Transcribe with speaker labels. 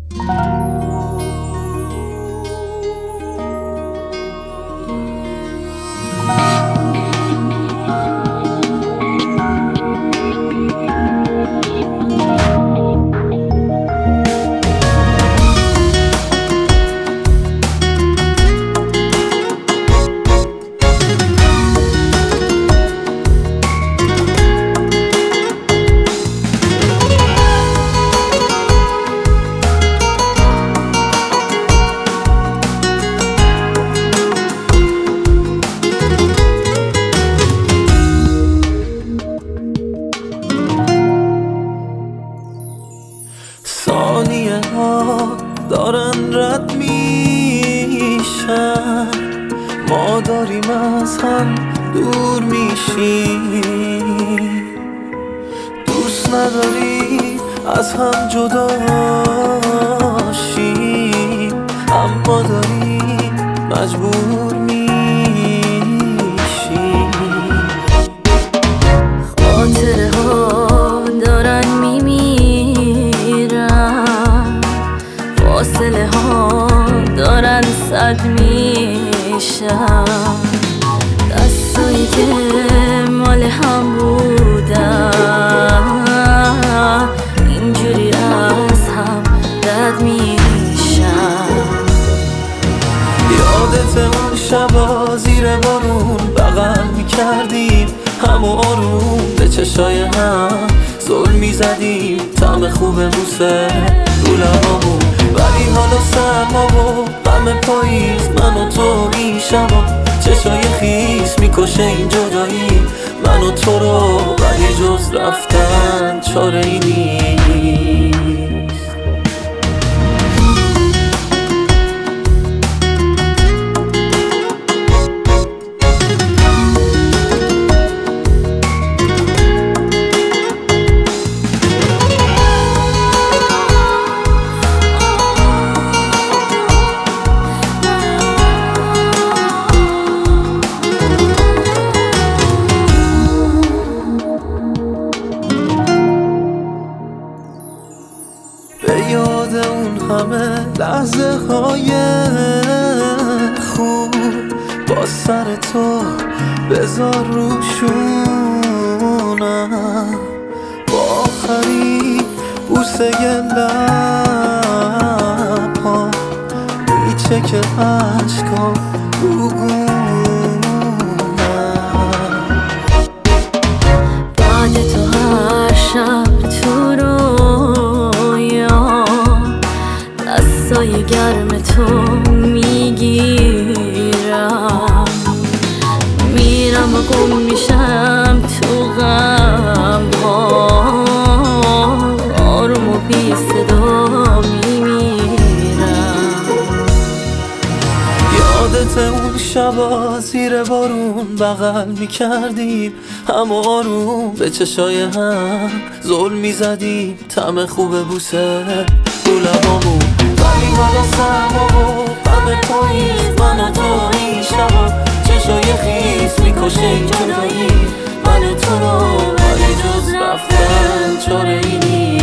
Speaker 1: ثانیه ها دارن رد میشن، ما داریم از هم دور میشیم. دوست نداری از هم جدا شیم، اما داریم مجبور میشیم.
Speaker 2: خاطره ها دارن میمیرن، فاصله ها دارن صد میشن. دستایی که مال هم بودن اینجوری از هم رد میشن.
Speaker 1: یادت اون شبا زیر بارون بغل میکردیم، همو آروم به چشای هم زل میزدیم. طعم خوب بوسه رو لبامون، ولی حالا سرما و غم پاییز من و تو این شبا. چشای خیس میکشه این جدایی من و تو رو، ولی جز رفتن چاره ای نیست. به یاد اون همه لحظه های خوب، با سر تو بذار روشونم. با آخرین بوسه لبها میچه که عشقا بگونم.
Speaker 2: بعد تو هر شب تو دستای گرم تو میگیرم، میرم و گم میشم تو غم ها، آروم و بی صدا میمیرم.
Speaker 1: یادت اون شبا زیر بارون بغل میکردیم، همو آروم به چشای هم زل میزدیم. طعم خوب بوسه رو لبامون، ولی حالا سرما و غم پاییز من و تو این شبا. چشای خیس میکشه این جدایی من و تو رو، ولی جز رفتن چاره ای نیست.